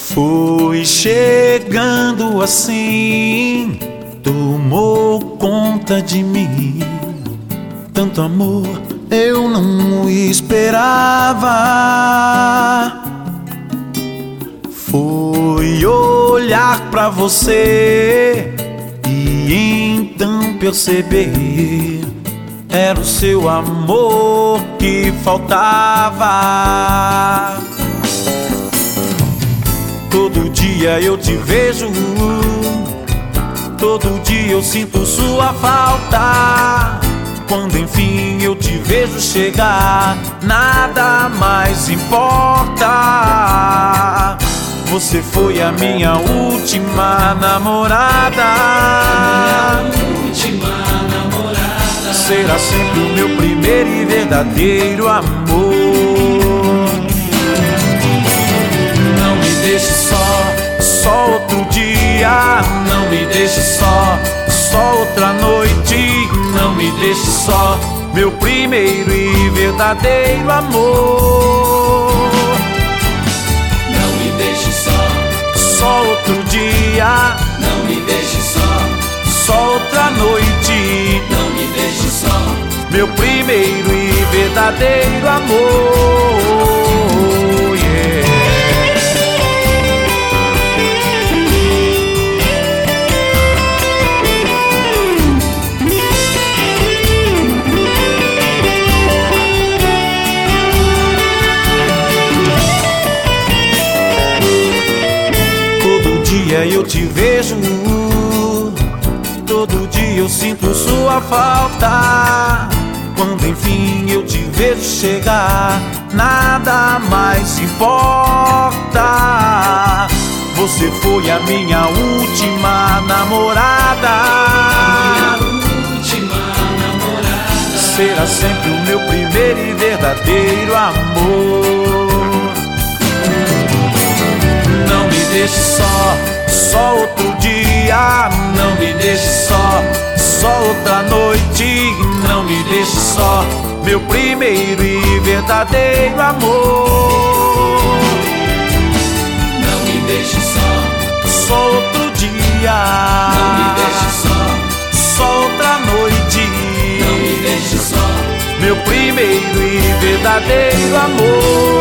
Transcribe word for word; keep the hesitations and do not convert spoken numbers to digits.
Foi chegando assim, tomou conta de mim. Tanto amor eu não esperava. Foi olhar pra você e então perceber, era o seu amor que faltava. Todo dia eu te vejo, todo dia eu sinto sua falta. Quando enfim eu te vejo chegar, nada mais importa. Você foi a minha última namorada. Minha última namorada. Será sempre o meu primeiro e verdadeiro amor. Não me deixe só, só outro dia. Não me deixe só, só outra noite. Não me deixe só, meu primeiro e verdadeiro amor. Não me deixe só, só outro dia. Não me deixe só, só outra noite. Não me deixe só, meu primeiro e verdadeiro amor. Yeah. Todo dia eu te vejo, todo dia eu sinto sua falta. Quando enfim eu te vejo chegar, nada mais importa. Você foi a minha última namorada. minha última namorada. Será sempre o meu primeiro e verdadeiro amor. Não me deixe só, só outro dia. Não me deixe só, só outra noite. Não me deixe só, meu primeiro e verdadeiro amor. Não me deixe só, só outro dia. Não me deixe só, só outra noite. Não me deixe só, meu primeiro e verdadeiro amor.